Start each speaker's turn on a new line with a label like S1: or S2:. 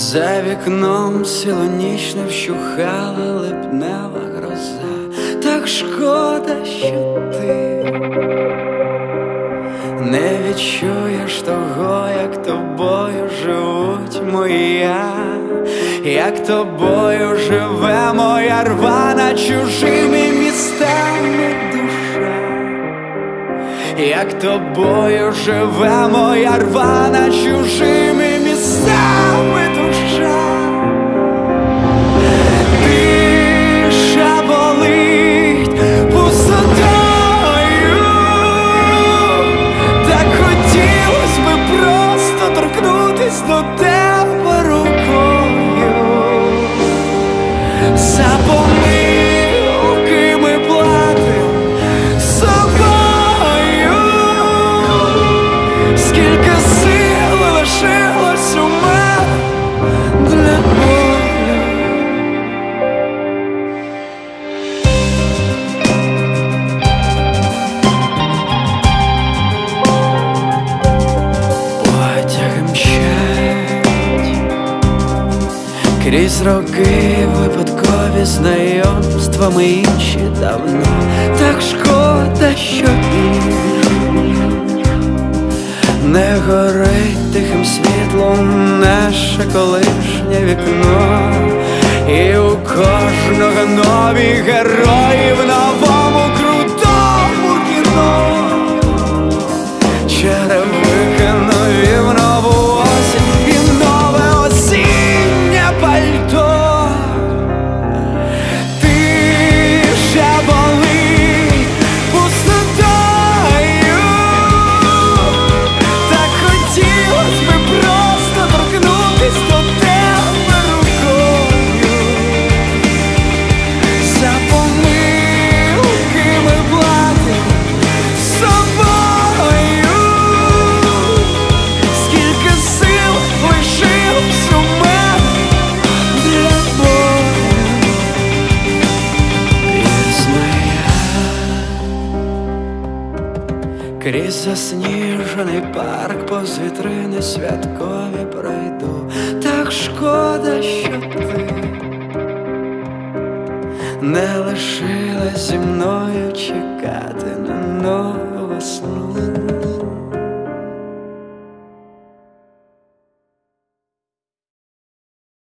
S1: За вікном цілоніч не вщухала липнева гроза. Так шкода, що ти не відчуєш того, як тобою живуть моя, як тобою живе моя рвана чужими містами душа, як тобою живе моя рвана чужими містами душа. Тиша болить пустотою, так хотілось би просто торкнутись до тебе рукою. За помилки ми платим собою. Скільки сил лишилось у мене для болю. Потяги мчать крізь роки, випадкові знайомства, ми інші давно. Так шкода, що більш не горить тихим світлом наше колишнє вікно. І у кожного нові герої в новому крутому кіно. Черевики нові в нову осінь і нове осіннє пальто. Тиша болить пустотою, так хотілось би просто торкнутись до тебе рукою. За помилки ми платим собою. Скільки сил лишилось у мене для болю. Крізь засніжений парк, повз вітрини святкові пройду. Так шкода, що ти не лишилась зі мною чекати на нову весну.